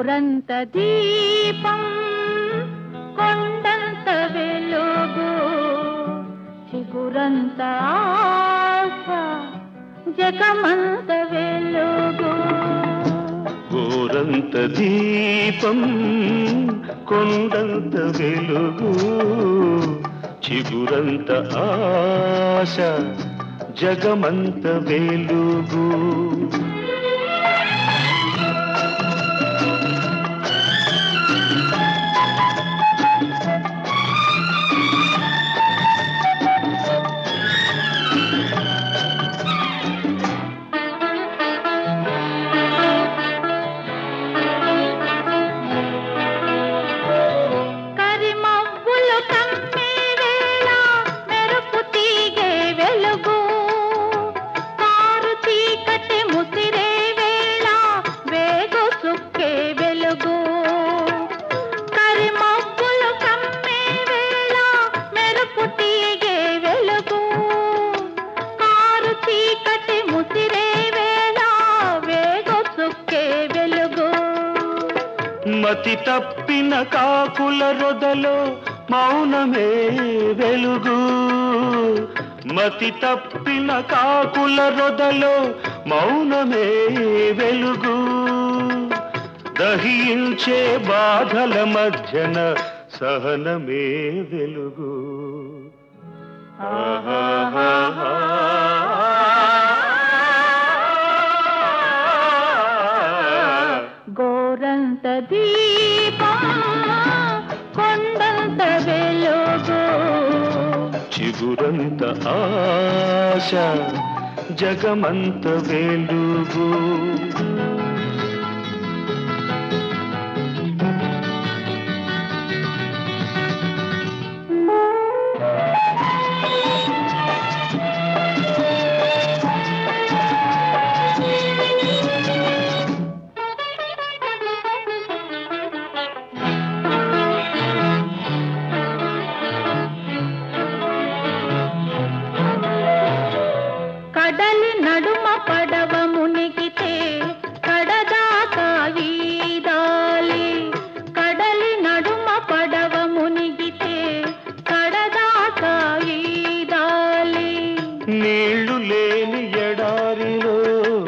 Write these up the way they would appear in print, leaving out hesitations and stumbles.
ఊరంత దీపం కొండంత వెలుగు చిగురంత ఆశ జగమంత వెలుగు. ఊరంత దీపం కొండంత వెలుగు చిగురంత ఆశ జగమంత వెలుగు. మతి తప్పిన కాకుల రొదలో మౌనమే వెలుగు. మతి తప్పిన కాకుల రొదలో మౌనమే వెలుగు. దహించే బాధల మధ్యన సహనమే వెలుగు. గోరంత దీపం కొండంత వెలుగు చిగురంత ఆశ జగమంత వెలుగు. కడలి నడుమ పడవ మునిగితే కడదాకా ఈదాలి. కడలి నడుమ పడవ మునిగితే కడదాకా ఈదాలి. నీళ్లు లేని ఎడారిలో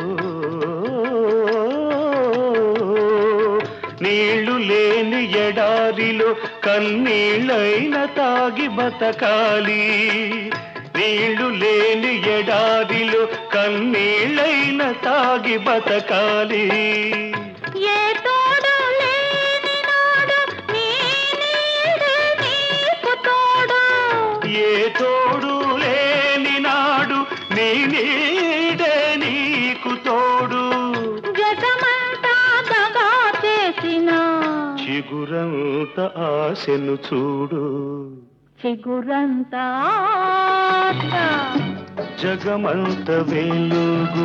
నీళ్లు లేని ఎడారిలో కన్నీళ్ళైన తాగి బతకాలి. నీళ్లు లేని ఎడారిలో కన్నీళ్ళైన తాగి బతకాలి. ఏ తోడు లేని నాడు నీ నీడే నీకు తోడు. ఏ తోడు లేని నాడు నీ నీడే నీకు తోడు. జగమంతా దగా చేసిన చిగురంత ఆశను చూడు. చిగురంత ఆశ జగమంత వెలుగు.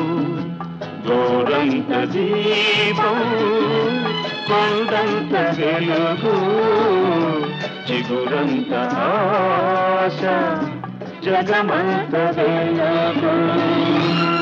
గోరంత దీపం కొండంత వెలుగు చిగురంత ఆశ జగమంత వెలుగు.